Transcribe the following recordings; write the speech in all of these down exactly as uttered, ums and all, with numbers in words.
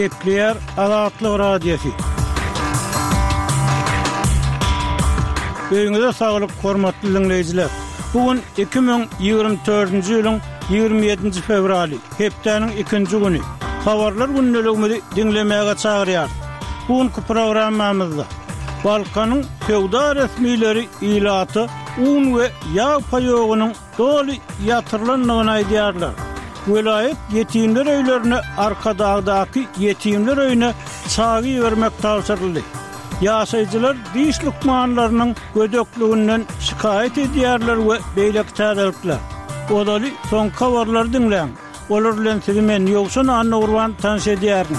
Kepler Azatlyk Radiosu. Öňüňizde saglyk, hormatly dinleýijiler. Bugün iki bin ýygrimi dördünji ýylyň ýygrimi ýedinji fevraly, hepdeniň ikinji güni. Habarlar günneligini dinlemäge çagyrýar. Bugünkü programmamyzda Balkanyň sowda resmileri ilaty un we ýağ paýogynyň doly ýatyrlanmagyny aýdýarlar. Vilayet yetimler öýlerine arkadagdaky yetimler öýüne çagy bermek tapşyryldy. Ýaşaýjylar diş lukmanlarynyň gödökliginden şikayet edýärler we beýlek täzelikler. Odaly soň habarlar dinleň. Olar bilen sizi men ýoksun Anna Urban tanış edýärin.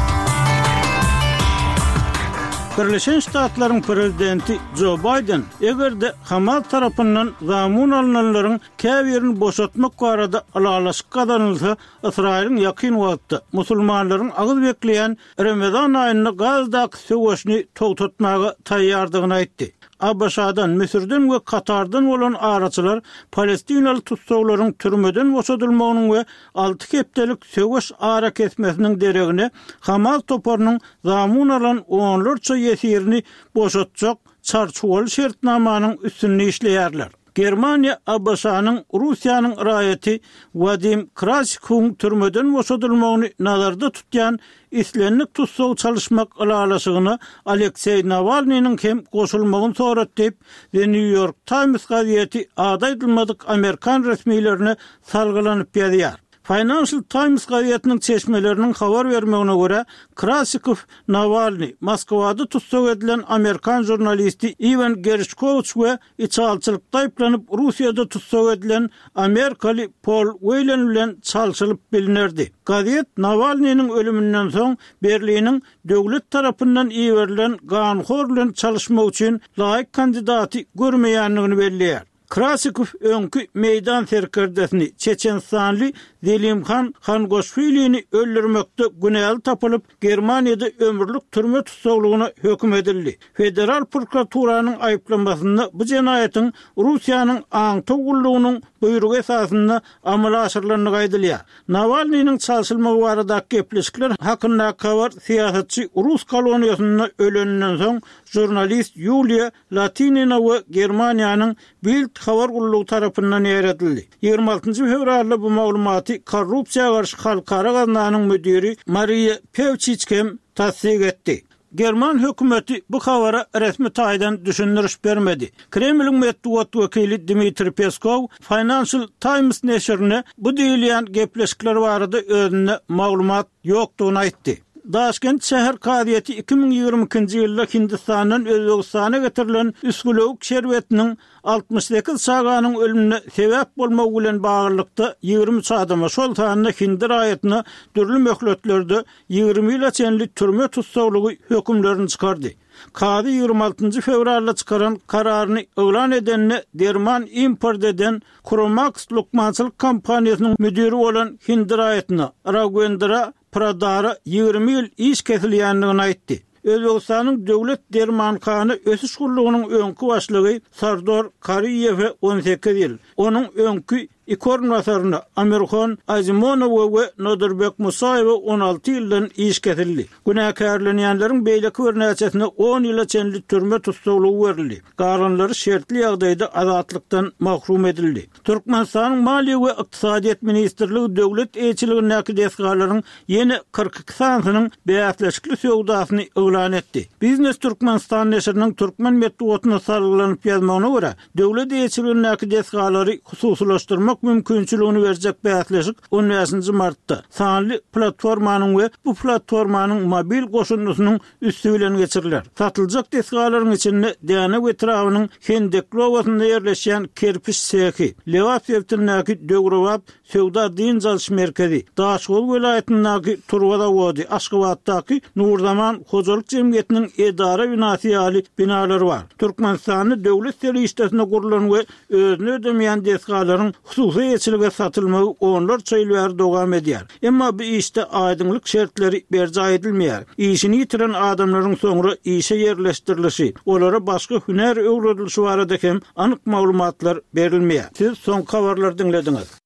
Birleşen Ştatlaryň prezidenti Joe Biden egerde Hamas tarapyndan zamun alynanlaryň käbirini boşatmak barada alalaşyk gadanylsa, Israiliň ýakyn wagtda musulmanlaryň agyz bekleýän Ramazan aýyny gazdaky söwüşni togtatmaga taýýardygyny aýtdy. Abaşadan, Misirden we Katardan bolan araçylar Palestinaly tutsaglaryň türmeden boşadylmagynyň we alty hepdelik söwüş ara kesmesiniň deregine Hamas toparynyň zamun alan onlarça ýesirini boşatjak çarçuwaly şertnamanyň üstünde işleýärler. Germaniýa Abaşanyň Russiýanyň raýaty Vadim Krasikun türmeden boşadylmagyny nazarda tutýan islenlik tutsag çalışmak alalaşygyny Aleksey Navalnyň hem goşulmagyny sorat diýip The New York Times gazieti adaýdylmadyk Amerikan resmiýetlerine salgylanyp ýazýar. Financial Times gazetiniň çeşmeleriniň habar bermegine görä, Krasikov Navalny Moskwada tutsag edilen Amerikan jurnalisti Ivan Gershkovich we içalçylykda aýplanyp Russiýada tutsag edilen Amerikaly Paul Whelan bilen çalşylyp bilinerdi. Gazet Navalnyň ölümünden soň Berliniň döwlet tarapyndan iýerilen ganhor bilen çalışmak üçin laýyk kandidaty görmeýänligini belliýär. Krasikov öňkü meýdan serkerdesini Çeçenstanly Zelimkhan Khangoshvili'ni öldürmekde günäli tapylyp Germaniýada ömürlük türme tutsaglygyna hökm edildi. Federal prokuraturasynyň aýyplanmasyna bu jenaýatyň Russiýanyň aňtogullygynyň buýrugy esasynda amala aşyrylandygy aýdylýar. Navalnyň çalşylmagy barada gepleşikler hakynda habar siýasatçy Rus koloniýasyna ölenden soň jurnalist Yulia Latinina we Germaniýanyň Bild habar gullugy tarapyndan ýeredildi. ýygrimi altynjy fevralda bu maglumaty Korrupsiýa garşy halkara gazananyň müdiri Maria Pevchichkem tasdik etdi. German hökümeti bu habara resmi taýdan düşündiriş bermedi. Kremliň medeniýet wekili Dmitri Peskov Financial Times neşrine bu diýilýän gepleşikler barada özüne maglumat ýokdugyny aýtdy. Daşkent şäher kaziýeti iki bin ýygrimi ikinji ýylda Hindistanyň Özbegistana getirilen üskülük şerbetiniň altmış sekiz saganyň ölümine sebäp bolmagy bilen baglykda ýygrimi üç adama şol taýanda Hind raýatyna dürli möhletlerde ýygrimi ýyla çenli türme tutsaglygy hökümlerini çykardy. Kazi ýygrimi altynjy fevralda çykaran kararyny öwran edenine derman import eden Kromax lukmançylyk kompaniýasynyň müdiri bolan Hind raýatyna Raghavendra Pradara ýygrimi ýyl iş kesilýändigini aýtdy. Özbegistanyň döwlet dermanxany ösüş gullugynyň öňkü başlygy Sardor Kariýew on sekiz ýyl. Onuň öňkü ikornasaryny Amirxan Azimonow we Nodirbek Musayew on alty ýyldan iş kesildi. Günäkärlenýänleriň beýleki bir näçesine on ýyla çenli türme tutsaglygy berildi. Galanlary şertli ýagdaýda azatlykdan mahrum edildi. Türkmenistanyň Maliýe we Ykdysadyýet ministrligi döwlet elçiligindäki desgalaryň ýene kırk iki sanynyň beýatleşikli sowdasyny öwlan etdi. Biznes Türkmenistan neşriniň türkmen medeniýetine salgylanyp ýazmagyna görä, döwlet elçiligindäki desgalary hususlaşdyrmak mümkinçiligini berjek beýatleşik on beşinji martda sanly platformanyň we bu platformanyň mobil goşunmasynyň üstü bilen geçiriler. Satyljak desgalaryň içinde Diana Vetrawynyň Hendeklovasynda ýerleşýän kerpiç sehi, Lewasewtindäki Dögrewap sowda din çalyş merkezi, Daşgol welaýatyndaky Turwada wady, Aşgabatdaky Nurzaman hojalyk jemgyýetiniň edara binasy ýaly binalary bar. Türkmenistanyň döwlet serişdesine gurulan we özüne ödemeýän desgalaryň hususy elçilige satylmagy onlarça ýyl bäri dowam edýär. Emma bu işde aýdymlyk şertleri berja edilmeýär. İşini ýitiren adamlaryň soňra işe ýerleşdirilişi, olara başga hüner öwredilişi barada hem anyk maglumatlar berilmeýär. Siz soň habarlar dinlediňiz.